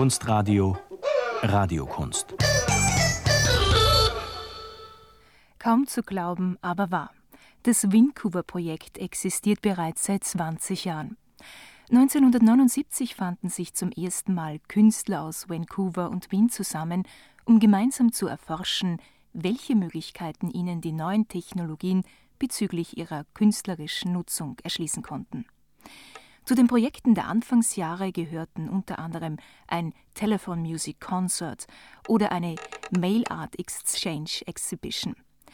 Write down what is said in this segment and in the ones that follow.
Kunstradio Radiokunst. Kaum zu glauben, aber wahr. Das Vancouver-Projekt existiert bereits seit 20 Jahren. 1979 fanden sich zum ersten Mal Künstler aus Vancouver und Wien zusammen, um gemeinsam zu erforschen, welche Möglichkeiten ihnen die neuen Technologien bezüglich ihrer künstlerischen Nutzung erschließen konnten. Zu den Projekten der Anfangsjahre gehörten unter anderem ein Telephone Music Concert oder eine Mail Art Exchange Exhibition.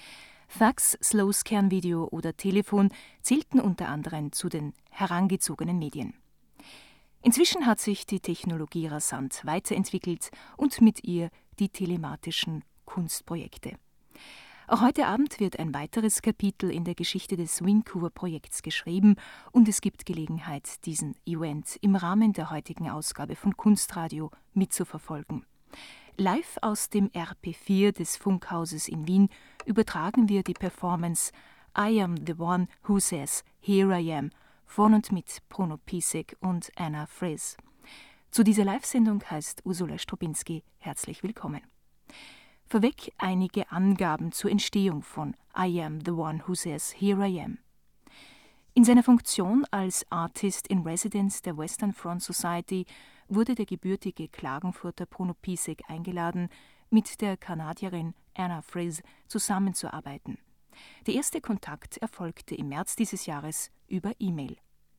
Fax, Slow-Scan-Video oder Telefon zählten unter anderem zu den herangezogenen Medien. Inzwischen hat sich die Technologie rasant weiterentwickelt und mit ihr die telematischen Kunstprojekte. Auch heute Abend wird ein weiteres Kapitel in der Geschichte des Vancouver-Projekts geschrieben und es gibt Gelegenheit, diesen Event im Rahmen der heutigen Ausgabe von Kunstradio mitzuverfolgen. Live aus dem RP4 des Funkhauses in Wien übertragen wir die Performance I Am the One Who Says Here I Am von und mit Bruno Pisek und Anna Fries. Zu dieser Live-Sendung heißt Ursula Strubinski herzlich willkommen. Vorweg einige Angaben zur Entstehung von I Am the One Who Says Here I Am. In seiner Funktion als Artist in Residence der Western Front Society wurde der gebürtige Klagenfurter Bruno Pisek eingeladen, mit der Kanadierin Anna Fries zusammenzuarbeiten. Der erste Kontakt erfolgte im März dieses Jahres über E-Mail.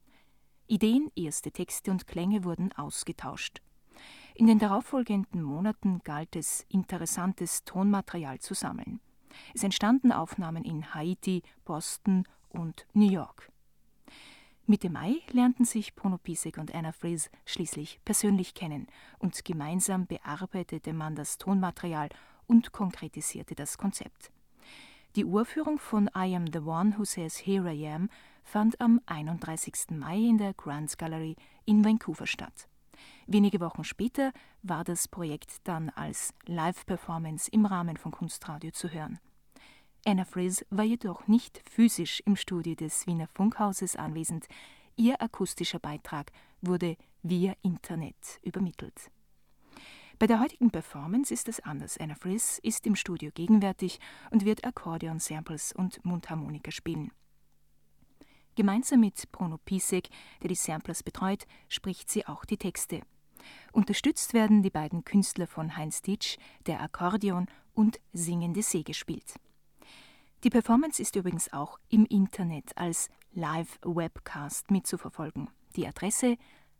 Ideen, erste Texte und Klänge wurden ausgetauscht. In den darauffolgenden Monaten galt es, interessantes Tonmaterial zu sammeln. Es entstanden Aufnahmen in Haiti, Boston und New York. Mitte Mai lernten sich Bruno Pisek und Anna Fries schließlich persönlich kennen und gemeinsam bearbeitete man das Tonmaterial und konkretisierte das Konzept. Die Uraufführung von I Am the One Who Says Here I Am fand am 31. Mai in der Grant Gallery in Vancouver statt. Wenige Wochen später war das Projekt dann als Live-Performance im Rahmen von Kunstradio zu hören. Anna Fries war jedoch nicht physisch im Studio des Wiener Funkhauses anwesend. Ihr akustischer Beitrag wurde via Internet übermittelt. Bei der heutigen Performance ist es anders. Anna Fries ist im Studio gegenwärtig und wird Akkordeon, Samples und Mundharmonika spielen. Gemeinsam mit Bruno Pisek, der die Samplers betreut, spricht sie auch die Texte. Unterstützt werden die beiden Künstler von Heinz Ditsch, der Akkordeon und Singende See gespielt. Die Performance ist übrigens auch im Internet als Live-Webcast mitzuverfolgen. Die Adresse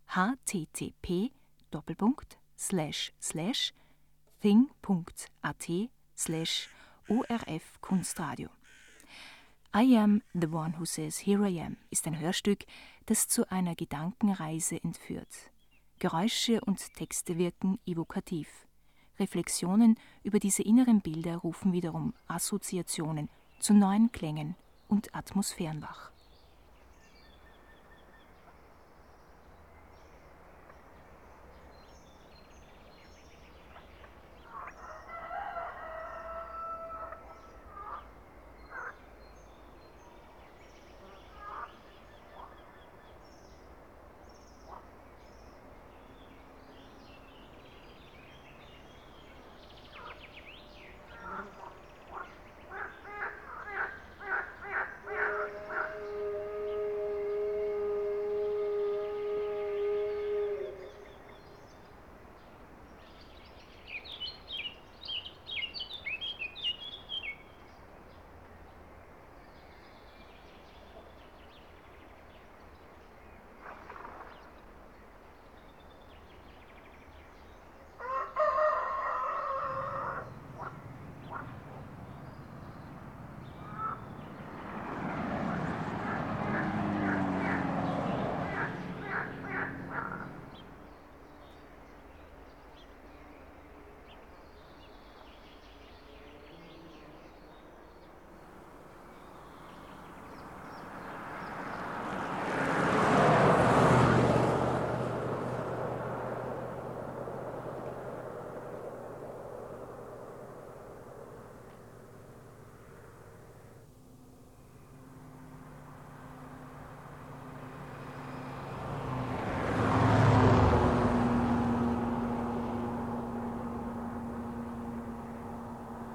http://thing.at/ORF-Kunstradio. I Am the One Who Says Here I Am ist ein Hörstück, das zu einer Gedankenreise entführt. Geräusche und Texte wirken evokativ. Reflexionen über diese inneren Bilder rufen wiederum Assoziationen zu neuen Klängen und Atmosphären wach.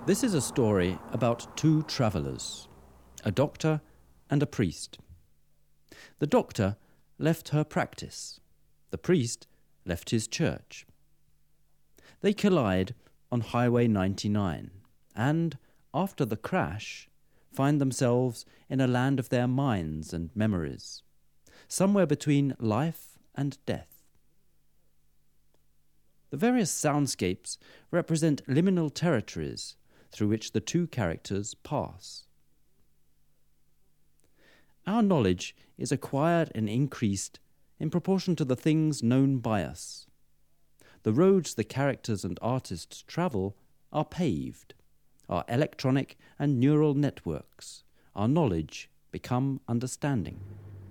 This is a story about two travellers, a doctor and a priest. The doctor left her practice. The priest left his church. They collide on Highway 99 and, after the crash, find themselves in a land of their minds and memories, somewhere between life and death. The various soundscapes represent liminal territories through which the two characters pass. Our knowledge is acquired and increased in proportion to the things known by us. The roads the characters and artists travel are paved. Our electronic and neural networks, our knowledge become understanding.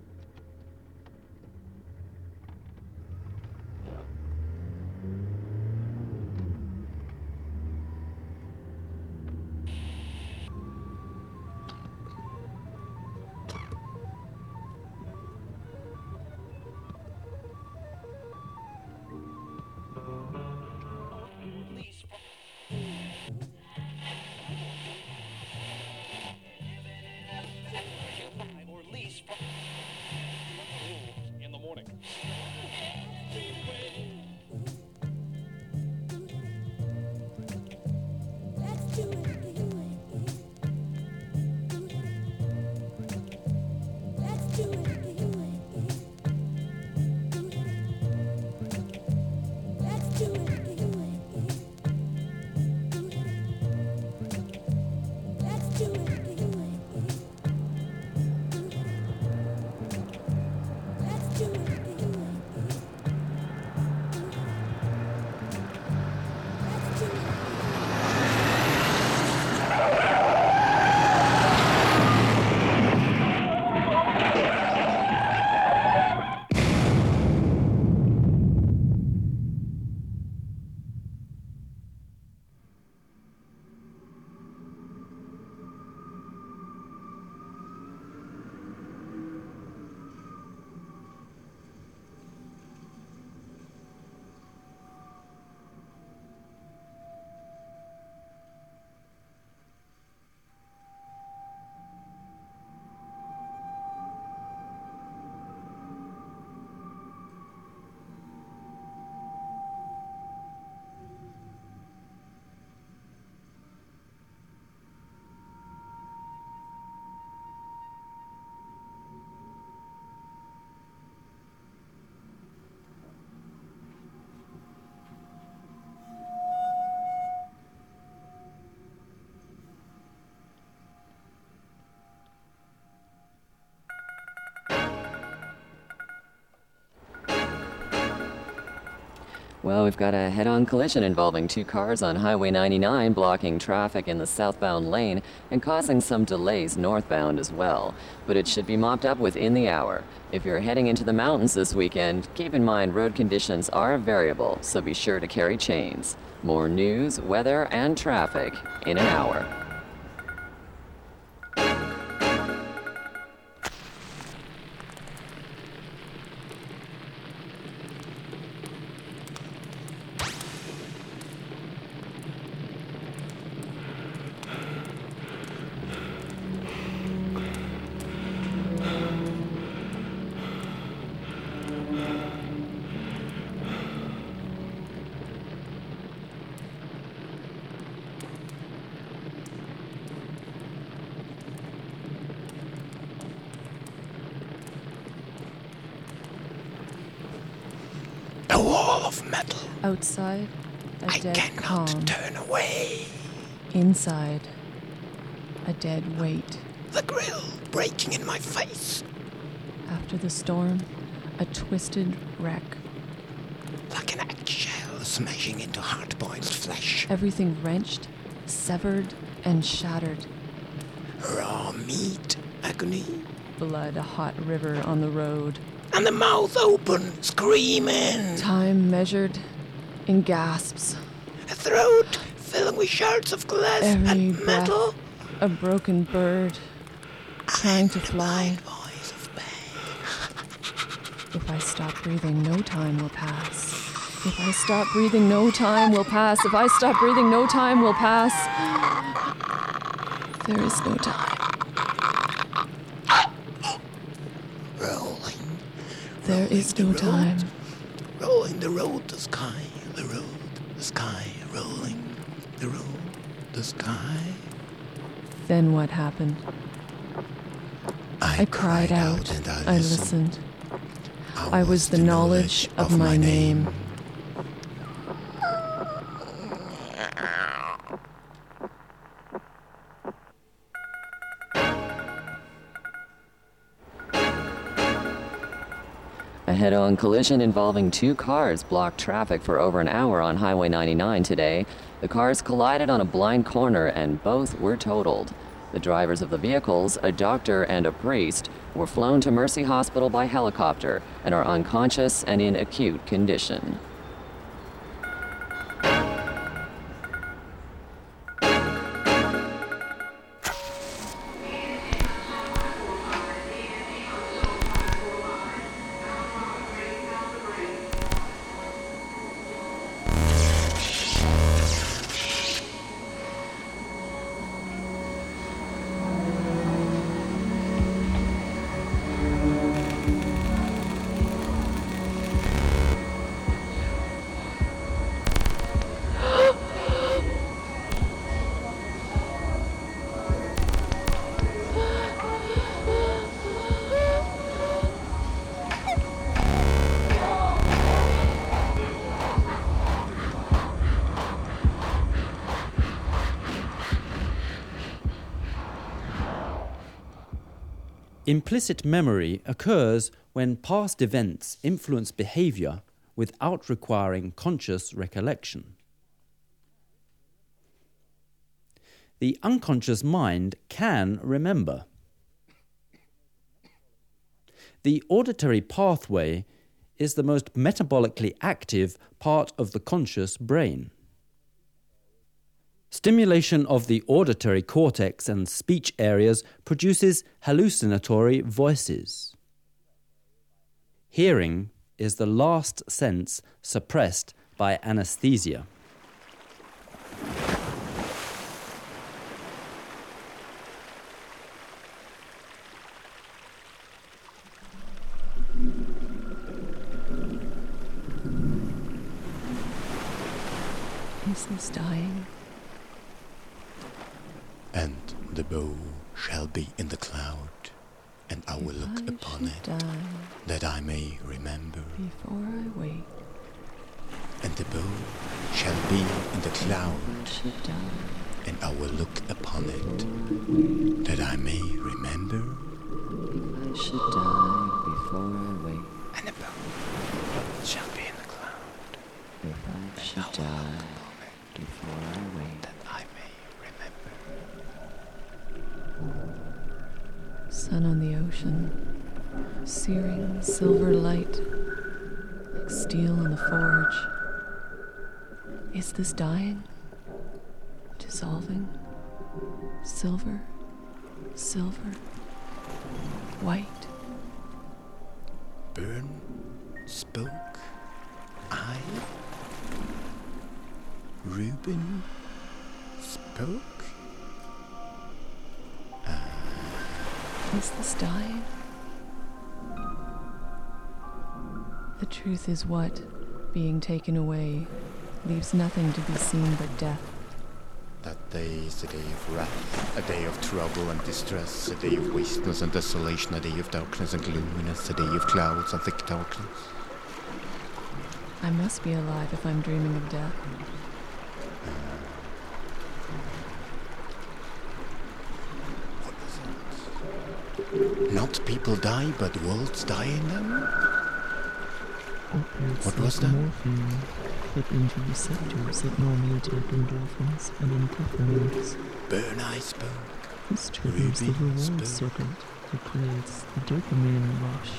Well, we've got a head-on collision involving two cars on Highway 99, blocking traffic in the southbound lane and causing some delays northbound as well. But it should be mopped up within the hour. If you're heading into the mountains this weekend, keep in mind road conditions are variable, so be sure to carry chains. More news, weather, and traffic in an hour. A wall of metal. Outside, a dead calm. I cannot turn away. Inside, a dead weight. The grill breaking in my face. After the storm, a twisted wreck. Like an eggshell smashing into hard-boiled flesh. Everything wrenched, severed, and shattered. Raw meat, agony. Blood a hot river on the road. And the mouth open, screaming. Time measured in gasps. A throat filling with shards of glass Every and breath, metal. a broken bird trying to fly. Voice of pain. If I stop breathing, no time will pass. If I stop breathing, no time will pass. If I stop breathing, no time will pass. There is no time. Rolling. There is no time. Rolling the road, the sky, the road, the sky, rolling the road, the sky. Then what happened? I cried out and I listened. I was the knowledge of my name. A head-on collision involving two cars blocked traffic for over an hour on Highway 99 today. The cars collided on a blind corner and both were totaled. The drivers of the vehicles, a doctor and a priest, were flown to Mercy Hospital by helicopter and are unconscious and in acute condition. Implicit memory occurs when past events influence behavior without requiring conscious recollection. The unconscious mind can remember. The auditory pathway is the most metabolically active part of the conscious brain. Stimulation of the auditory cortex and speech areas produces hallucinatory voices. Hearing is the last sense suppressed by anesthesia. Is this dying? And the bow shall be in the cloud, and I will look upon it, that I may remember. Before I wake, And the bow shall be in the cloud, should die. and I will look upon it, that I may remember. I should die before I wake. And the bow shall be in the cloud, If I should die before I wake. that I may remember. Sun on the ocean, searing silver light, like steel in the forge. Is this dying? Dissolving? Silver? Silver? White? Burn, spoke, I, Reuben, spoke. Is this dying? The truth is what, being taken away, leaves nothing to be seen but death. That day is a day of wrath, a day of trouble and distress, a day of wasteness and desolation, a day of darkness and gloominess, a day of clouds and thick darkness. I must be alive if I'm dreaming of death. What was it? Not people die, but worlds die in them? What was that? Morphine put into receptors that normally take endorphins and amphetamines. Burn I spoke. This triggers the Ruby reward spoke. circuit that creates the dopamine rush.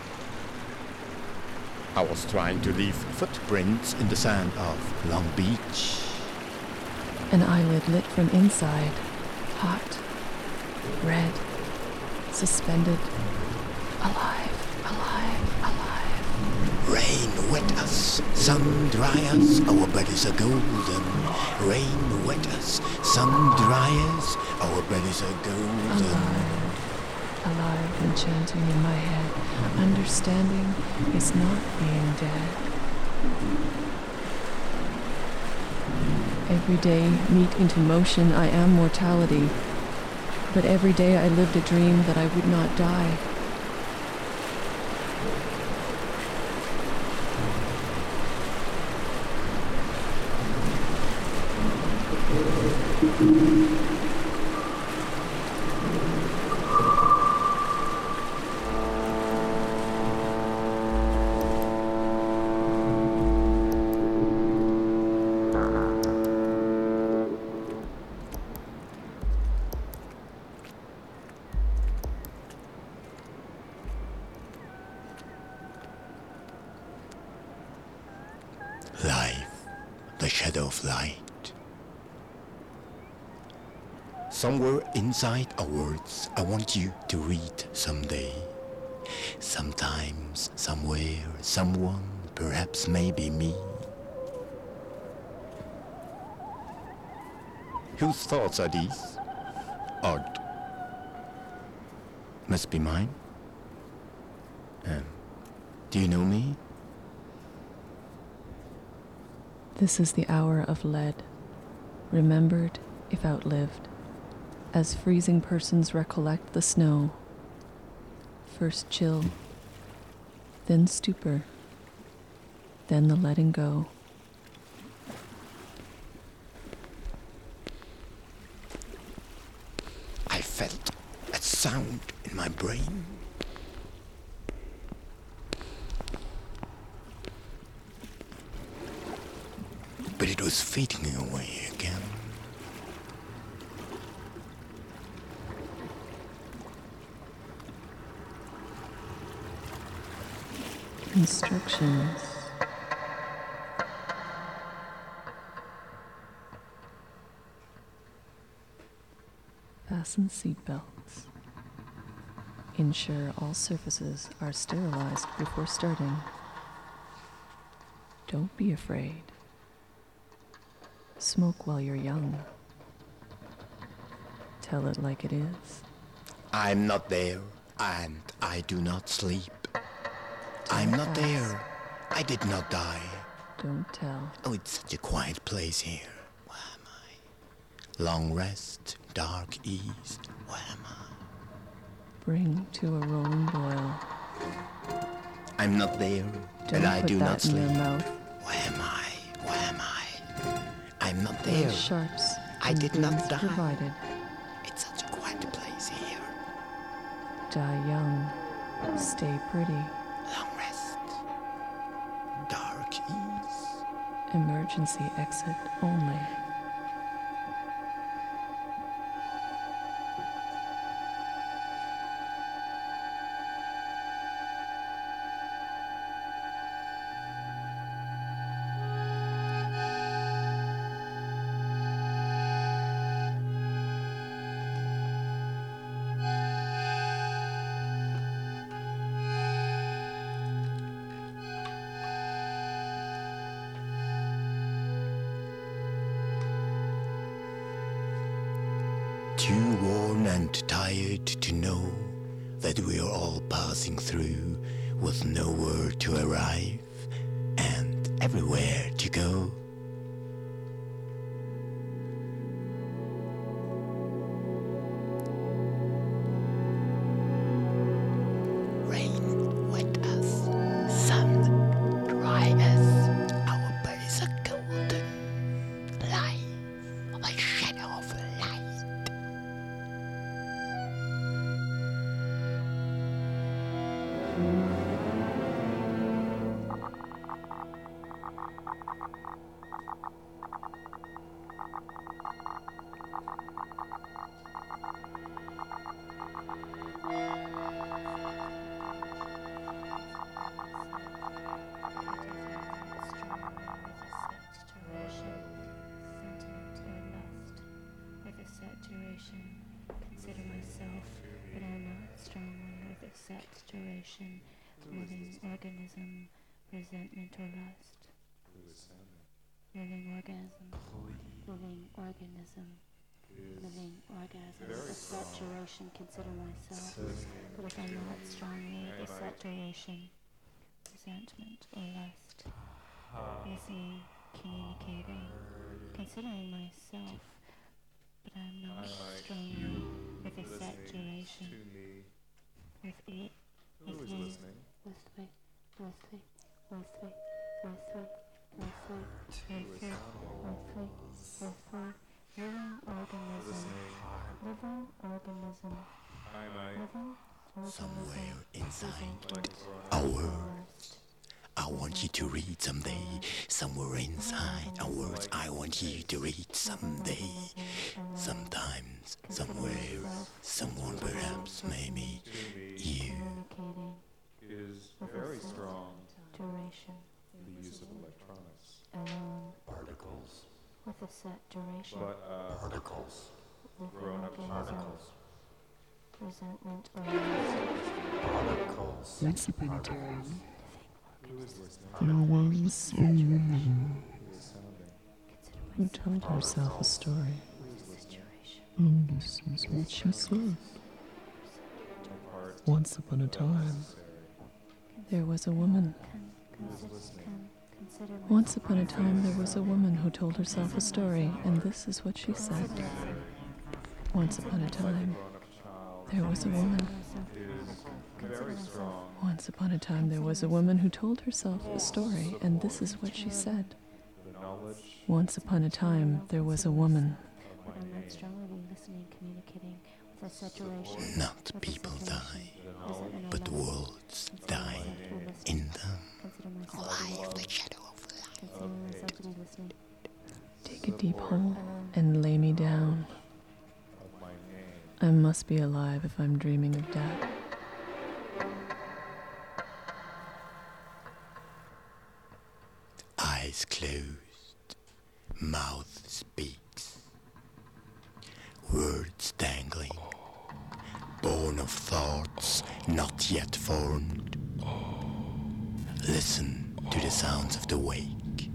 I was trying to leave footprints in the sand of Long Beach. An eyelid lit from inside, hot, red, suspended, alive, alive, alive. Rain wet us, sun dry us, our bodies are golden. Rain wet us, sun dry us, our bodies are golden. Alive and chanting in my head, understanding is not being dead. Every day, meet into motion, I am mortality. But every day I lived a dream that I would not die. Life, the shadow of light. Somewhere inside our words, I want you to read someday. Sometimes, somewhere, someone, perhaps maybe me. Whose thoughts are these? Art. Must be mine. Do you know me? This is the hour of lead, remembered if outlived, as freezing persons recollect the snow. First chill, then stupor, then the letting go. I felt a sound in my brain. But it was fading away again. Instructions. Fasten seatbelts. Ensure all surfaces are sterilized before starting. Don't be afraid. Smoke while you're young. Tell it like it is. I'm not there, and I do not sleep. I'm not there. I did not die. Don't tell. Oh, it's such a quiet place here. Where am I? Long rest, dark ease. Where am I? Bring to a rolling boil. I'm not there, Don't and I put do that not in sleep. your mouth. Where am I? Where am I? I'm not Those there. sharps. I and did not beans die. Provided. It's such a quiet place here. Die young. Stay pretty. Long rest, dark ease. Emergency exit only. Too worn and tired to know that we are all passing through with nowhere to arrive and everywhere to go. Rain wet us, sun dry us, our bodies are golden. Life, the shadow of light. Consider myself, but I'm not strong one with a set duration, living organism, resentment or lust, living orgasm, living organism, living orgasm, a set duration, consider myself, but if I know it strongly, a set duration, resentment or lust, listening, communicating, considering myself, but I am not strongly, with a set duration, with me, Somewhere inside our words, I want you to read someday. Somewhere inside our words, I want you to read someday. Sometimes, somewhere, someone, perhaps, maybe you. Is very strong. Duration. The use of electronics. Alone. Particles. With a set duration. But Particles. grown-up particles. Resentment or lust. Particles. Once upon a time, Who is listening? there was a woman Who is sounding? who told herself a story. Who is listening? And this is what she said. Part Once upon a time, necessary. There was a woman. Once upon a time, there was a woman who told herself a story, and this is what she said. Once upon a time, Grown-up child there was a woman. is very strong. Once upon a time, there was a woman who told herself a story, and this is what she said. The knowledge Once upon a time, there was a woman. of my name. strongly listening, communicating with a saturation. Not people die, but worlds die in them. Lie of the shadow of life. Considering myself to be listening. Take a deep hole and lay me down. Of my name. I must be alive if I'm dreaming of death. Eyes closed, mouth speaks. Words dangling, born of thoughts not yet formed. Listen to the sounds of the wake.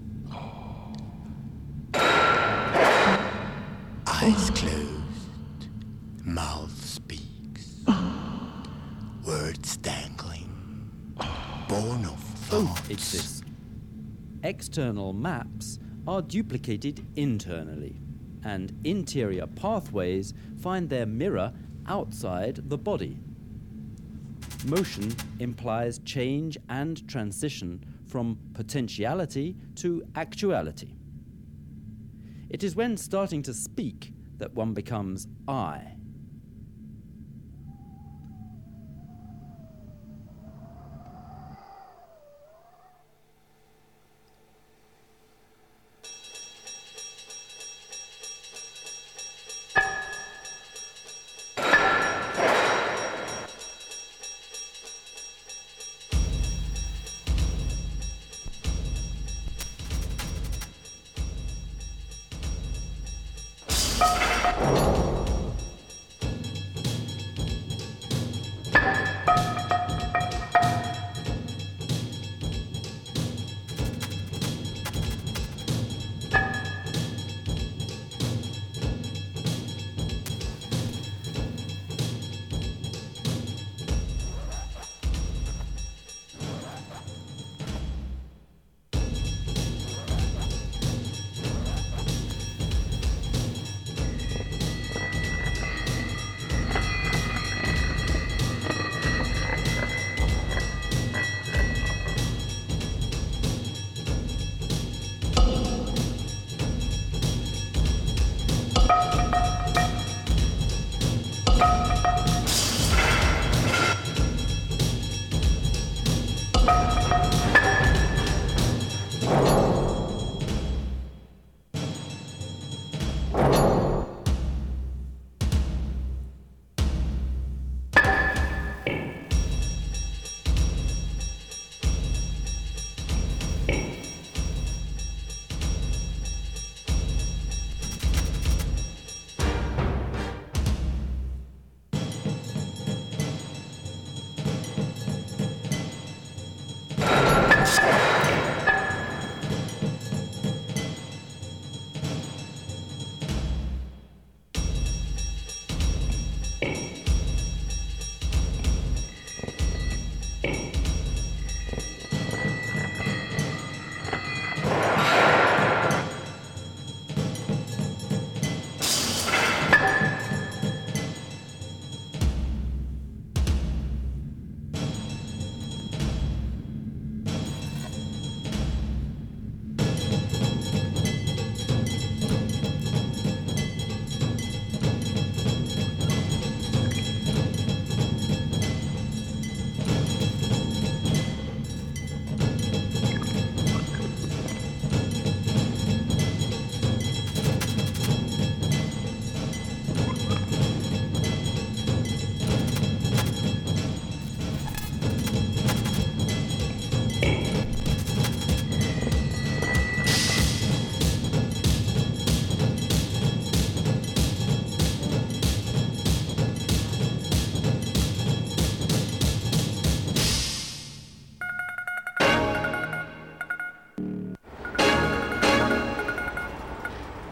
Eyes closed, mouth speaks. Words dangling, born of Both thoughts. exist. External maps are duplicated internally, and interior pathways find their mirror outside the body. Motion implies change and transition from potentiality to actuality. It is when starting to speak that one becomes I.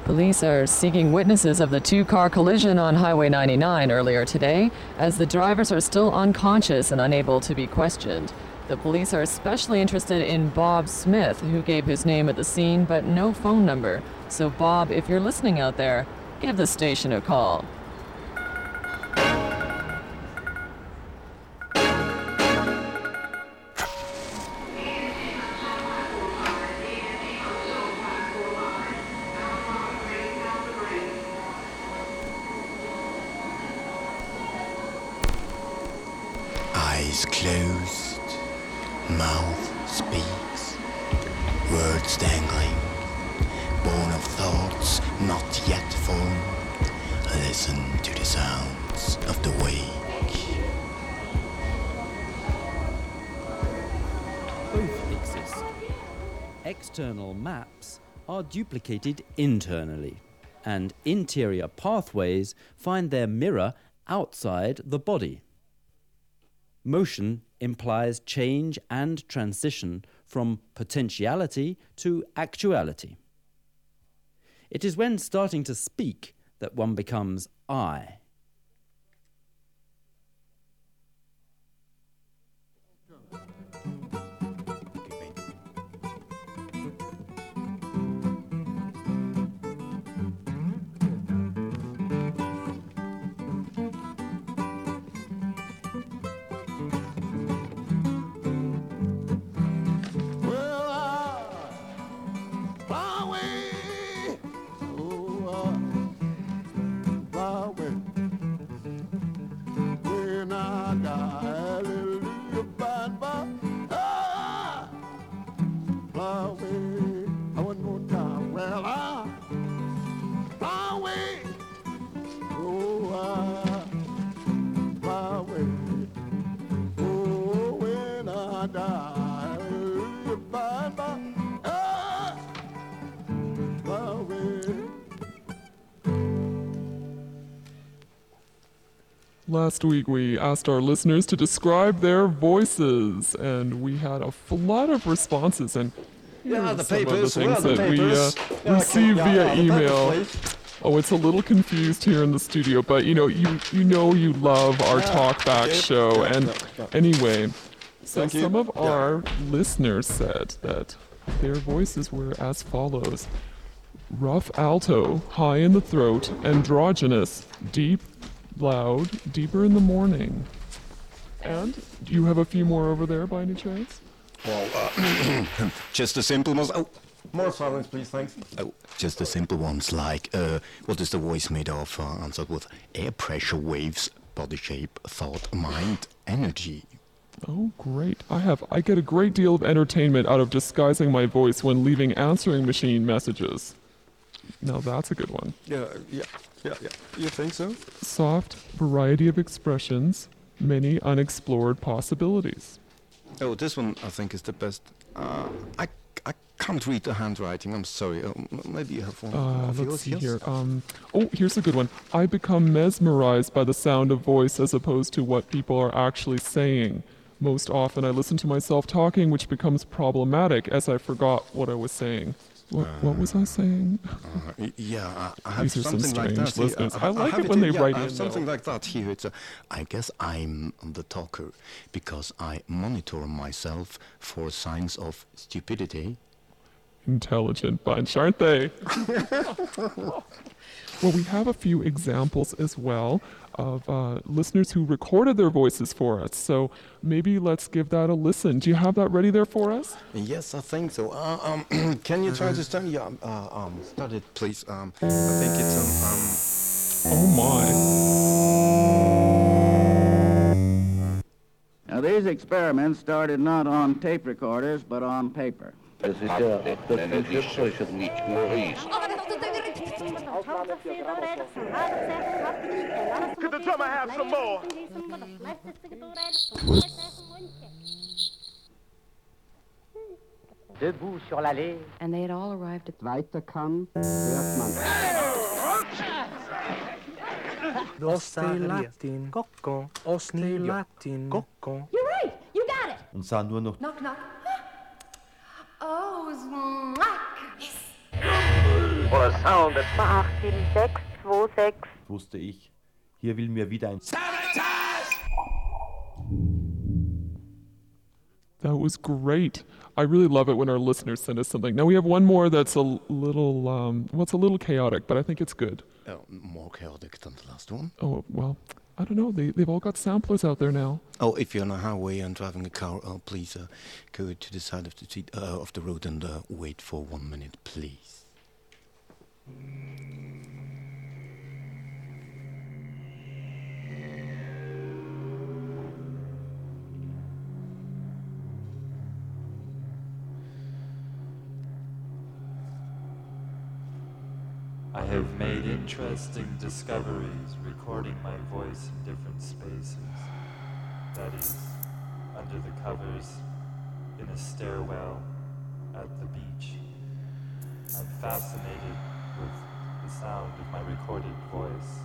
Police are seeking witnesses of the two-car collision on Highway 99 earlier today, as the drivers are still unconscious and unable to be questioned. The police are especially interested in Bob Smith, who gave his name at the scene but no phone number. So Bob, if you're listening out there, give the station a call. Eyes closed, mouth speaks, words dangling, born of thoughts not yet formed. Listen to the sounds of the wake. Both exist. External maps are duplicated internally, and interior pathways find their mirror outside the body. Motion implies change and transition from potentiality to actuality. It is when starting to speak that one becomes I. Last week we asked our listeners to describe their voices, and we had a lot of responses. And here are some of the things that we received via email. Oh, it's a little confused here in the studio, but you love our talkback show. And anyway, so some of our listeners said that their voices were as follows: rough alto, high in the throat, androgynous, deep, loud, deeper in the morning. And do you have a few more over there by any chance? Well, just the simple ones. Oh, more silence, please, thanks. Oh, just the simple ones like, what is the voice made of? Answered with air pressure, waves, body shape, thought, mind, energy. Oh, great. I get a great deal of entertainment out of disguising my voice when leaving answering machine messages. Now that's a good one. Yeah. You think so? Soft variety of expressions, many unexplored possibilities. Oh, this one I think is the best. I can't read the handwriting. I'm sorry. Maybe you have one of yours. Let's see here. Here's a good one. I become mesmerized by the sound of voice as opposed to what people are actually saying. Most often I listen to myself talking, which becomes problematic as I forgot what I was saying. What was I saying? I have These are some something like strange that. listeners. I like it when they write in. Something like that here. I guess I'm the talker because I monitor myself for signs of stupidity. Intelligent bunch, aren't they? Well, we have a few examples as well of listeners who recorded their voices for us. So maybe let's give that a listen. Do you have that ready there for us? Yes, I think so. Can you try to start? Yeah, start it, please. I think it's Oh my. Now, these experiments started not on tape recorders, but on paper. Could the drummer have some more? Debout sur l'allée. And they had all arrived at Weiter kann, hört man. Latin, Kokon, Latin, Kokon. You're right, you got it. Und sah nur noch. Knock, knock. Oh, Zwack. Yes. for a sound that 87626. Wusste ich, hier will mir wieder ein That was great. I really love it when our listeners send us something. Now we have one more that's a little, it's a little chaotic, but I think it's good. More chaotic than the last one? Oh, well, I don't know. They've all got samplers out there now. Oh, if you're on a highway and driving a car, please go to the side of the street, of the road and wait for 1 minute, please. I have made interesting discoveries, recording my voice in different spaces. That is, under the covers, in a stairwell, at the beach. I'm fascinated with the sound of my recorded voice.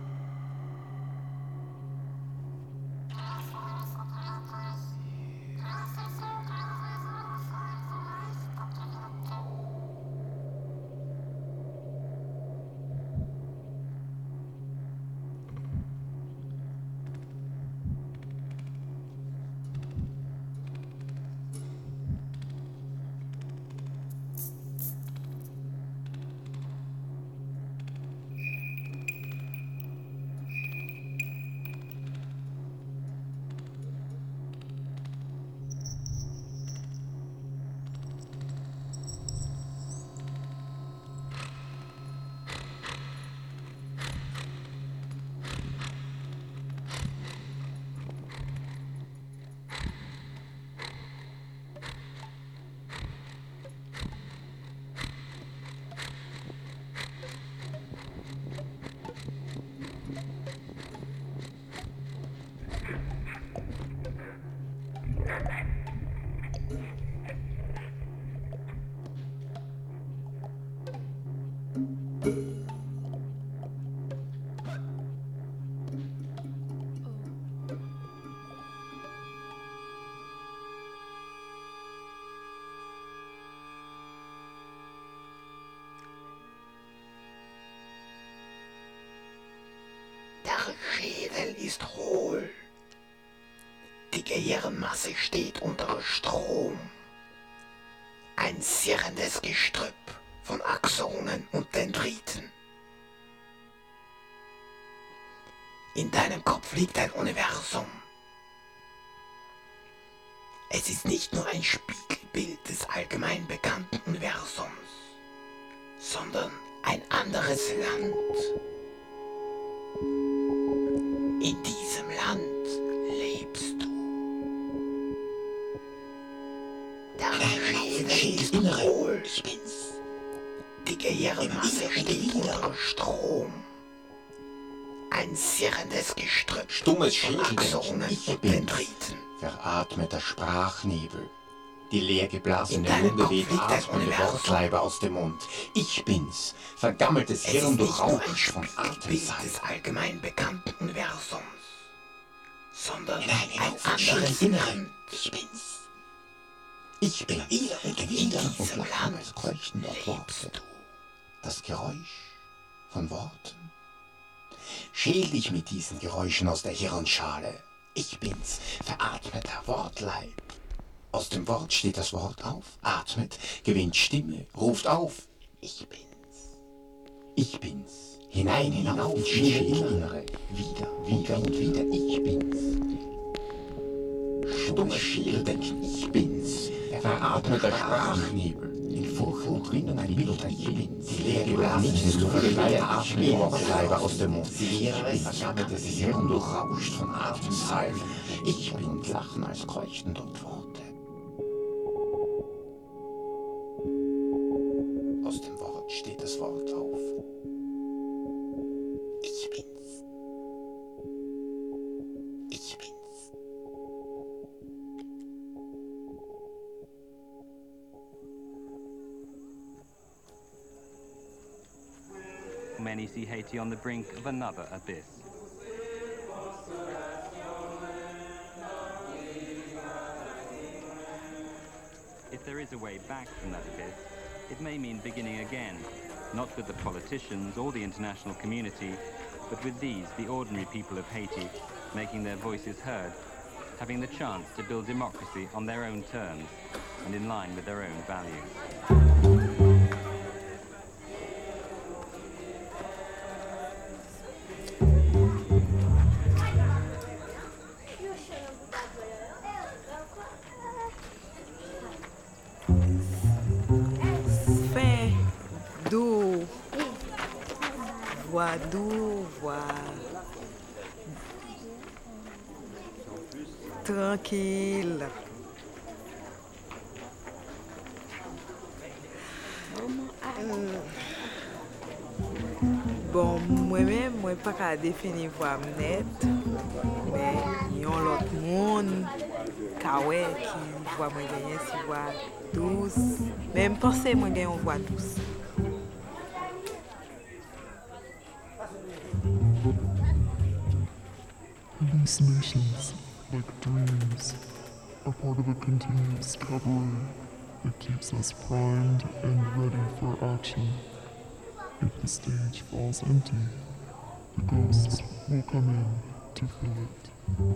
Der Schädel ist hohl. Die Gehirnmasse steht unter Strom. Ein sirrendes Gestrüpp von Axonen und Dendriten. In deinem Kopf liegt ein Universum. Es ist nicht nur ein Spiegelbild des allgemein bekannten Universums, sondern ein anderes Land. In diesem Land lebst du. Der Schädel ist hohl. Ich bin's. Die Gehirnmasse steht unter Strom. Ein sirrendes Gestrüpp Stummes von Axonen und Dendriten. Veratmeter Sprachnebel. Die leergeblasene In deinem Lunge Kopf weht liegt ein atmende Universum. Wortleiber aus dem Mund. Ich bin's. Vergammeltes Es Hirn ist nicht nur ein durchrauscht von Spiegelbild Atemzeit. des allgemein bekannten Universums, sondern In ein einem anderes Inneren. Land. Ich bin's. Ich bin wieder und wieder und lache als keuchten dort Worte. Das Geräusch von Worten. Schäl dich mit diesen Geräuschen aus der Hirnschale. Ich bin's, veratmeter Wortleib. Aus dem Wort steht das Wort auf, atmet, gewinnt Stimme, ruft auf. Ich bin's. Ich bin's. Hinein, hinauf, ins Innere. Wieder und wieder. Ich bin's. Stummes Schierdenken. Ich bin's. Veratmeter Sprachnebel. In Furcht und Wind ein Bild, ein Ich bin's. Die leergeblasene Lunge weht atmende Wortleiber aus dem Mund. Vergammeltes Hirn durchrauscht von Atemzeit. Ich bin und lachen als keuchten dort Worte. Aus dem Wort steht das Wort auf. Ich bin's. Ich bin's. Many see Haiti on the brink of another abyss. If there is a way back from that abyss, it may mean beginning again, not with the politicians or the international community, but with these, the ordinary people of Haiti, making their voices heard, having the chance to build democracy on their own terms and in line with their own values. Tranquille. Bon, moi-même, moi pas qu'à définir voix net, mais il y a l'autre monde qui voit moi gagner si voix douce, même penser moi gagner une voix douce. Hallucinations, like dreams, are part of a continuous cabaret that keeps us primed and ready for action. If the stage falls empty, the ghosts will come in to fill it.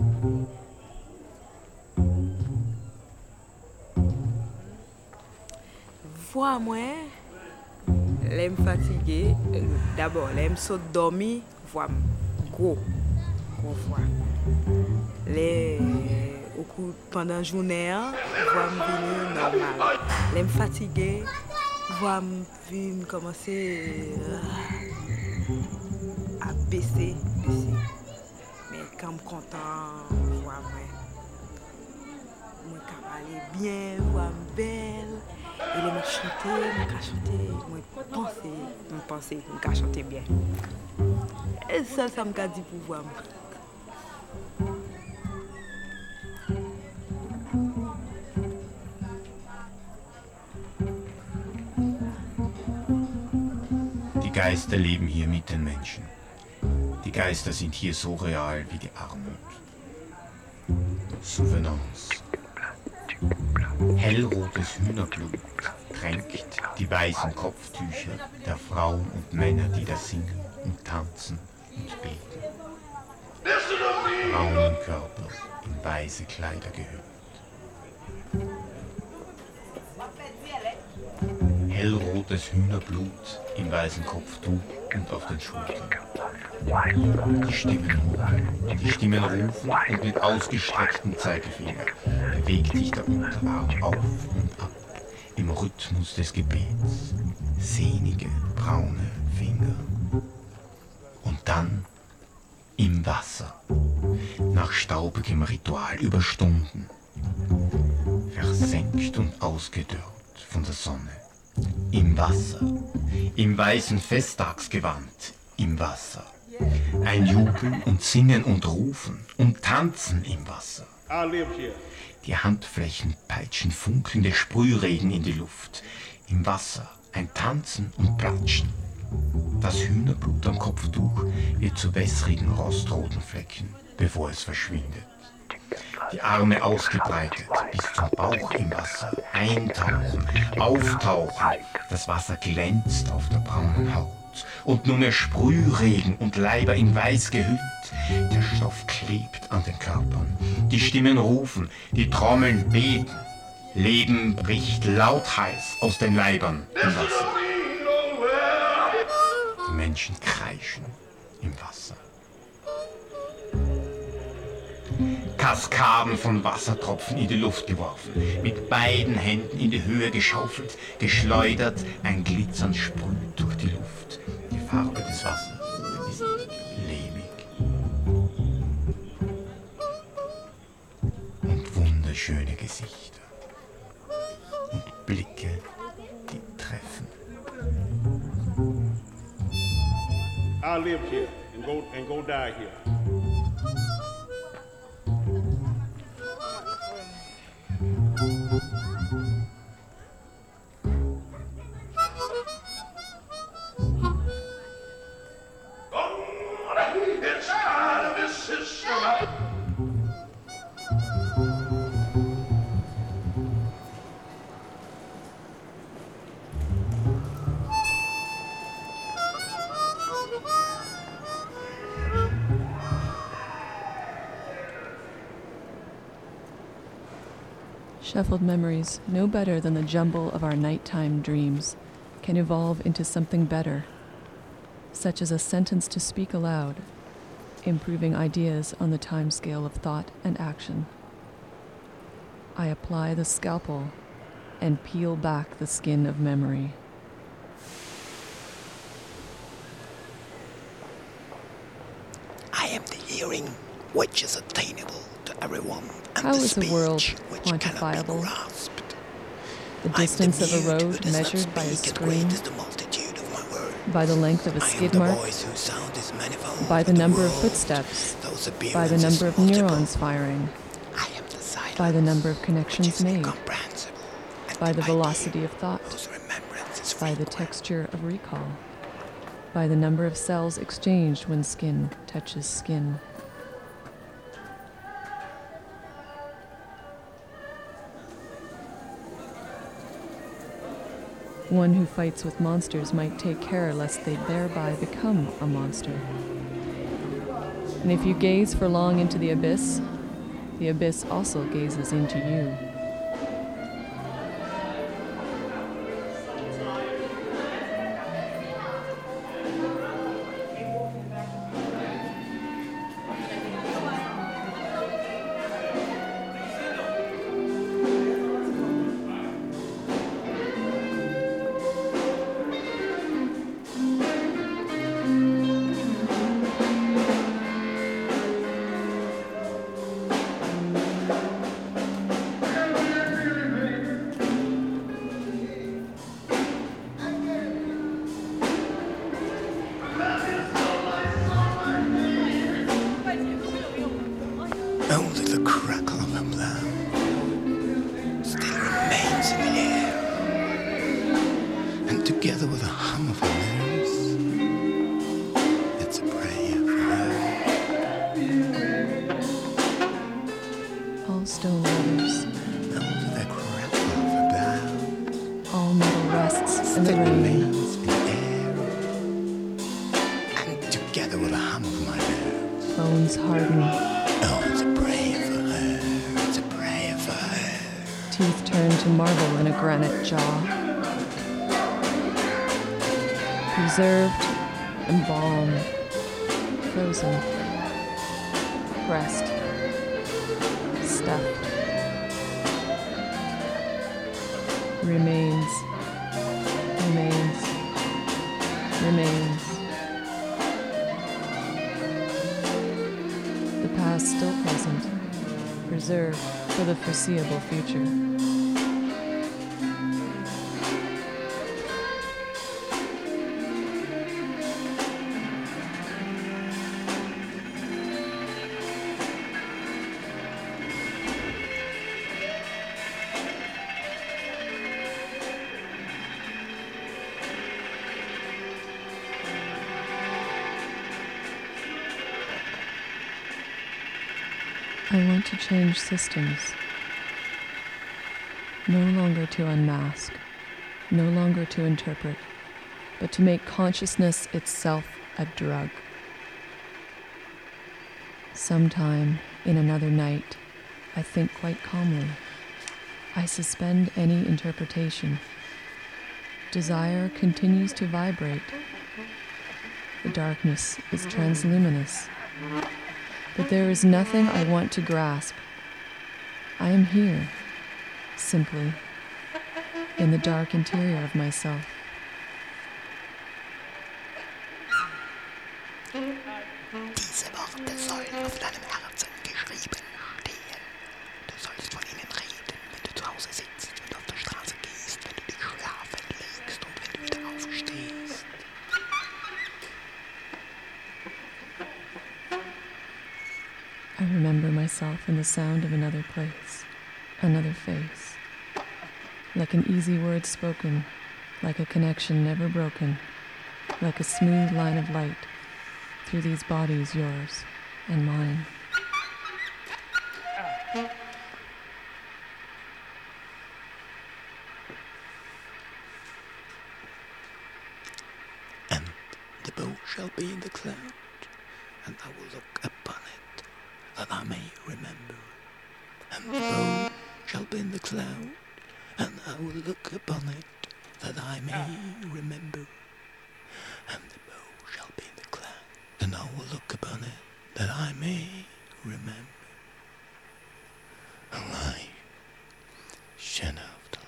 Voix moi, l'aime fatigué, d'abord l'aime saut dormi, voix gros voix. Pendant la journée, voix me venir normal. L'aime fatigué, voix me venir commencer à baisser. Mais quand je suis content, voix moi aller bien, voix me belle. Et les me chanter, me penser, me chanter bien. Et ça me dit pour voix. Die Geister leben hier mit den Menschen. Die Geister sind hier so real wie die Armut. Souvenance. Hellrotes Hühnerblut tränkt die weißen Kopftücher der Frauen und Männer, die da singen und tanzen und beten. Braunen Körper in weiße Kleider gehüllt. Hellrotes Hühnerblut im weißen Kopftuch und auf den Schultern. Die Stimmen rufen und mit ausgestrecktem Zeigefinger bewegt sich der Unterarm auf und ab im Rhythmus des Gebets. Sehnige, braune Finger. Und dann im Wasser, nach staubigem Ritual über Stunden, versenkt und ausgedörrt von der Sonne. Im Wasser, im weißen Festtagsgewand, im Wasser. Ein Jubeln und Singen und Rufen und Tanzen im Wasser. Die Handflächen peitschen funkelnde Sprühregen in die Luft. Im Wasser ein Tanzen und Platschen. Das Hühnerblut am Kopftuch wird zu wässrigen, rostroten Flecken, bevor es verschwindet. Die Arme ausgebreitet bis zum Bauch im Wasser. Eintauchen, auftauchen. Das Wasser glänzt auf der braunen Haut. Und nur mehr Sprühregen und Leiber in Weiß gehüllt. Der Stoff klebt an den Körpern. Die Stimmen rufen, die Trommeln beten. Leben bricht lautheiß aus den Leibern im Wasser. Die Menschen kreischen im Wasser. Kaskaden von Wassertropfen in die Luft geworfen, mit beiden Händen in die Höhe geschaufelt, geschleudert, ein Glitzern sprüht durch die Luft. Die Farbe des Wassers ist lehmig. Und wunderschöne Gesichter. Und Blicke, die treffen. I live here and go die here. It's kind of a system. Shuffled memories, no better than the jumble of our nighttime dreams, can evolve into something better, such as a sentence to speak aloud, improving ideas on the timescale of thought and action. I apply the scalpel and peel back the skin of memory. I am the hearing which is attainable to everyone, and How the is a speech world which cannot be quantifiable? grasped. The I am distance the of a mute who road does not measured by a speak, and screen, great is the multitude of my words. by the length of a I am skid the mark, voice whose sound is manifold, by the but number of world, footsteps, those by the appearances number of multiple. neurons firing, I am the silence, by the number of which connections is made, incomprehensible, and by the idea velocity of thought, whose remembrance is by the texture of recall, by the number of cells exchanged when skin touches skin. One who fights with monsters might take care lest they thereby become a monster. And if you gaze for long into the abyss also gazes into you. Only the crackle of a blow still remains in the air, and together with the hum of her nerves, it's a prayer for her. All stone letters, Only the crackle of a bow all metal rests in the still rain. remains in the air, and together with the hum of my nerves. Bones harden, Oh, it's a prayer for her. It's a prayer for her. teeth turn to marble in a granite jaw. Preserved, embalmed, frozen, pressed, stuffed. Remains, remains, remains. The past still present, preserved for the foreseeable future. I want to change systems. No longer to unmask, no longer to interpret, but to make consciousness itself a drug. Sometime, in another night, I think quite calmly. I suspend any interpretation. Desire continues to vibrate. The darkness is transluminous. But there is nothing I want to grasp. I am here, simply, in the dark interior of myself. Diese Worte sollen auf deinem Herzen geschrieben stehen. Du sollst von ihnen reden, wenn du zu Hause sitzt, wenn du auf der Straße gehst, wenn du dich schlafen legst und wenn du wieder aufstehst. I remember myself in the sound of another place, another face. Like an easy word spoken, like a connection never broken, like a smooth line of light through these bodies, yours and mine. And the bow shall be in the cloud, and I will look upon it, that I may remember. And the bow shall be in the cloud, and I will look upon it, that I may remember. And the bow shall be in the cloud, and I will look upon it, that I may remember. A life, shadow of the light.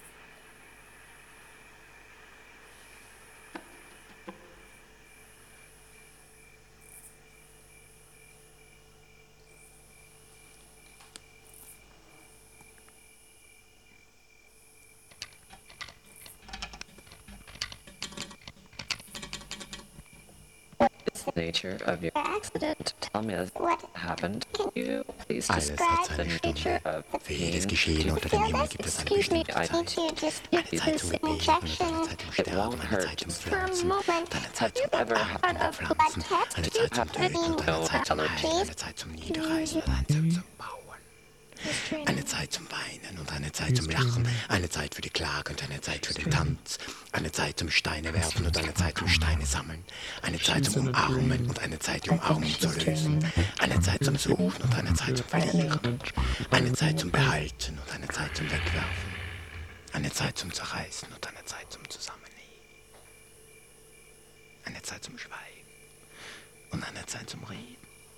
The nature of your accident. Tell me what happened. You please describe the nature of für jedes Geschehen unter dem Himmel gibt es eine bestimmte Zeit. Eine Zeit zum Gebeten und eine Zeit zum Sterben, eine Zeit zum Pflanzen, und eine Zeit zum Ernten und Pflanzen, eine Zeit zum Töten und eine Zeit zum Heilen, eine Zeit zum Niederreißen und eine Zeit zum Bauen. Eine Zeit zum Weinen und eine Zeit zum Lachen, eine Zeit für die Klage und eine Zeit für den Tanz, eine Zeit zum Steine werfen und eine Zeit zum Steine sammeln, eine Zeit zum Umarmen und eine Zeit die Umarmung zu lösen, eine Zeit zum Suchen und eine Zeit zum Verlieren, eine Zeit zum Behalten und eine Zeit zum Wegwerfen, eine Zeit zum Zerreißen und eine Zeit zum Zusammenlegen, eine Zeit zum Schweigen und eine Zeit zum Reden.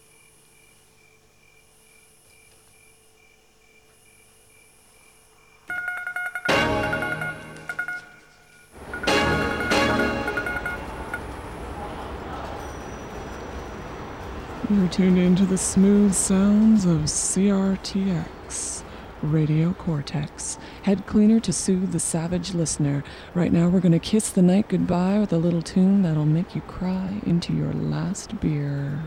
You're tuned into the smooth sounds of CRTX, Radio Cortex, head cleaner to soothe the savage listener. Right now we're going to kiss the night goodbye with a little tune that'll make you cry into your last beer.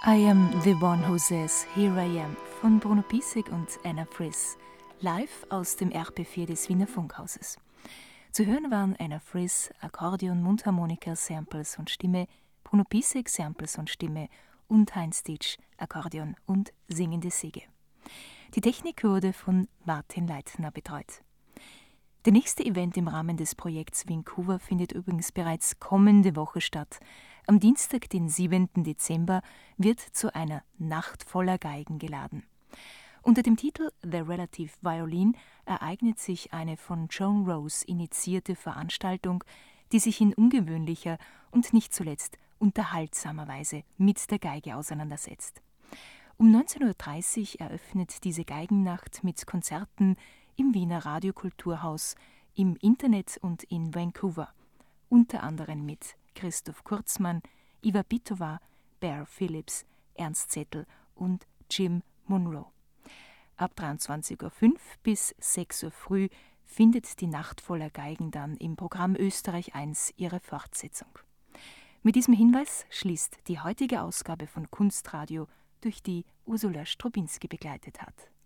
I Am the One Who Says Here I Am von Bruno Piesek und Anna Friss, live aus dem RP4 des Wiener Funkhauses. Zu hören waren Anna Friss, Akkordeon, Mundharmonika, Samples und Stimme, Bruno Piesek, Samples und Stimme und Heinz Ditsch, Akkordeon und singende Säge. Die Technik wurde von Martin Leitner betreut. Der nächste Event im Rahmen des Projekts Vancouver findet übrigens bereits kommende Woche statt. Am Dienstag, den 7. Dezember, wird zu einer Nacht voller Geigen geladen. Unter dem Titel The Relative Violin ereignet sich eine von Joan Rose initiierte Veranstaltung, die sich in ungewöhnlicher und nicht zuletzt unterhaltsamer Weise mit der Geige auseinandersetzt. Um 19.30 Uhr eröffnet diese Geigennacht mit Konzerten im Wiener Radiokulturhaus, im Internet und in Vancouver, unter anderem mit Christoph Kurzmann, Iva Bitova, Bear Phillips, Ernst Zettel und Jim Monroe. Ab 23.05 Uhr bis 6 Uhr früh findet die Nacht voller Geigen dann im Programm Österreich 1 ihre Fortsetzung. Mit diesem Hinweis schließt die heutige Ausgabe von Kunstradio, durch die Ursula Strobinski begleitet hat.